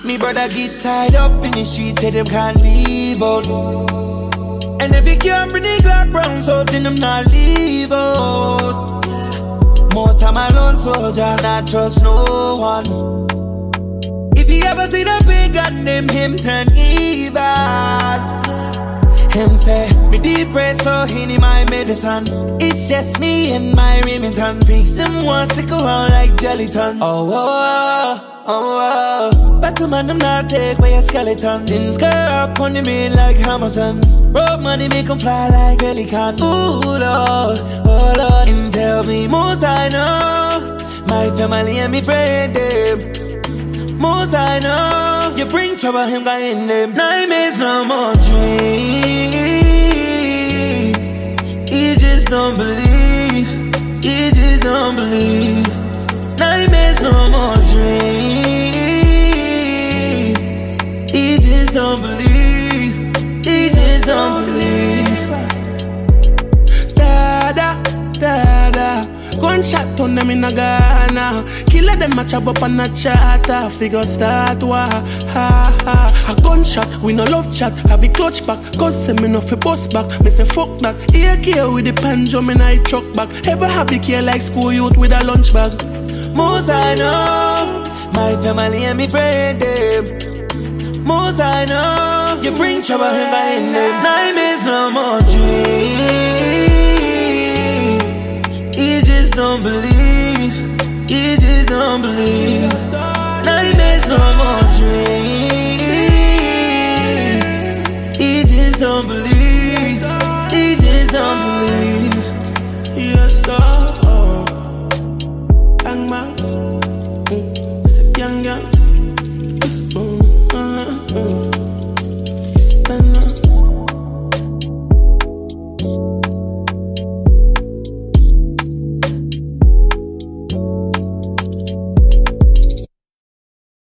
Me brother get tied up in the streets, say them can't leave out. And if you can't bring the Glock round, so then them not leave out. More time alone, soldier, not trust no one. If you ever see the big gun, name him turn evil. Him say, me depressed, so he need my medicine. It's just me and my Remington. Pigs them want stick around like Jellyton. Oh, oh, oh, oh. But to man, them not take away a skeleton. Things go up on the main like Hamilton. Road money make them fly like Pelican. Ooh, Lord, oh, Lord. And tell me, most I know, my family and me friend them. Most I know, you bring trouble, him guy in them. Nightmares, no more dreams. He just don't believe. He just don't believe. Nightmares, no more dreams. He just don't believe. He just don't believe. Da-da, da-da. Gunshot on them in a Ghana. Killer them a chop up on a chatter. Figure start wa ha ha. A gunshot, we no love chat. Have a clutch back, cause say me no fi bust back. Me say fuck that. Ear care with the pendulum in I truck back. Ever happy care like school youth with a lunch bag. Most I know, my family and me friend them. Most I know, you bring trouble him by in them. Nightmares, no more dreams. He just don't believe. He just don't believe. Nightmares, no more dreams. He just don't believe.